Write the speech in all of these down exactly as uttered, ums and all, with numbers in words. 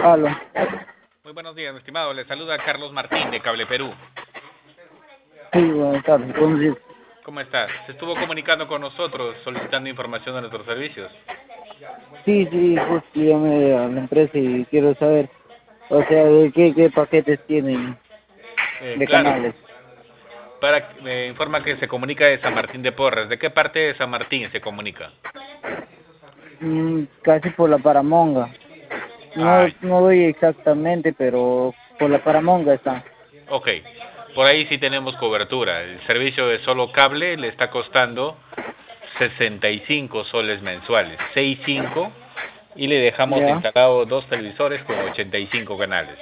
Aló. Muy buenos días, mi estimado. Le saluda Carlos Martín de Cable Perú. Sí, buenas tardes. ¿Cómo se- ¿Cómo está? Se estuvo comunicando con nosotros solicitando información de nuestros servicios. Sí, sí, justo llamé a la empresa y quiero saber, o sea, de qué, qué paquetes tienen Eh, de claro, canales. para, me informa que se comunica de San Martín de Porres. ¿De qué parte de San Martín se comunica? Mm, casi por la Paramonga. Ah, No, no doy exactamente, pero por la Paramonga está. ok. Por ahí sí tenemos cobertura. El servicio de solo cable le está costando sesenta y cinco soles mensuales, sesenta y cinco, y le dejamos ¿Ya? instalado dos televisores con ochenta y cinco canales.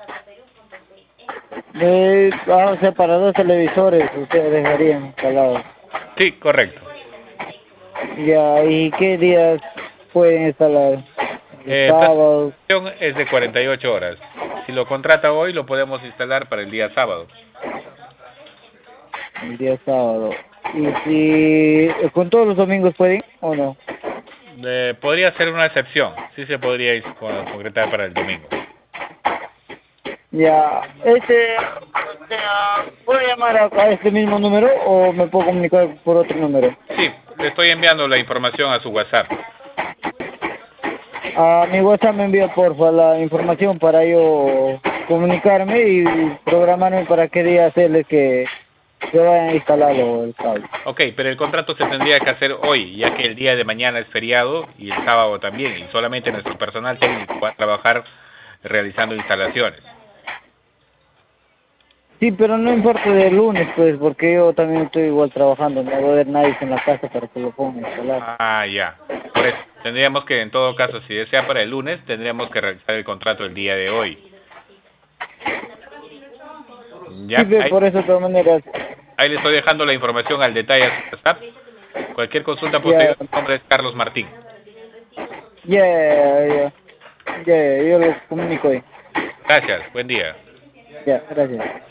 De, ah, o sea, para dos televisores ustedes dejarían instalados. Sí, correcto. Ya, ¿y qué días pueden instalar? ¿Los Eh, esta sábados? sesión es de cuarenta y ocho horas. Si lo contrata hoy, lo podemos instalar para el día sábado. El día sábado. ¿Y si con todos los domingos pueden o no? Eh, podría ser una excepción. Sí se podría is- con- concretar para el domingo. Ya, este, o sea, ¿puedo llamar a, a este mismo número o me puedo comunicar por otro número? Sí, le estoy enviando la información a su WhatsApp. A mi WhatsApp me envía porfa la información para yo comunicarme y programarme para qué día hacerles que se vayan a instalar lo- el cable. Ok, pero el contrato se tendría que hacer hoy, ya que el día de mañana es feriado y el sábado también, y solamente nuestro personal técnico va a trabajar realizando instalaciones. Sí, pero no importa de lunes, pues, porque yo también estoy igual trabajando, no va a haber nadie en la casa para que lo ponga a instalar. Ah, ya. Por eso, tendríamos que, en todo caso, si desea para el lunes, tendríamos que realizar el contrato el día de hoy. Sí, Ya, pe- ahí, por eso de todas maneras, ahí le estoy dejando la información al detalle a su WhatsApp. Cualquier consulta ya, posterior, mi nombre es Carlos Martín. ya, ya, ya, yo lo comunico ahí. Gracias, buen día. Ya, gracias.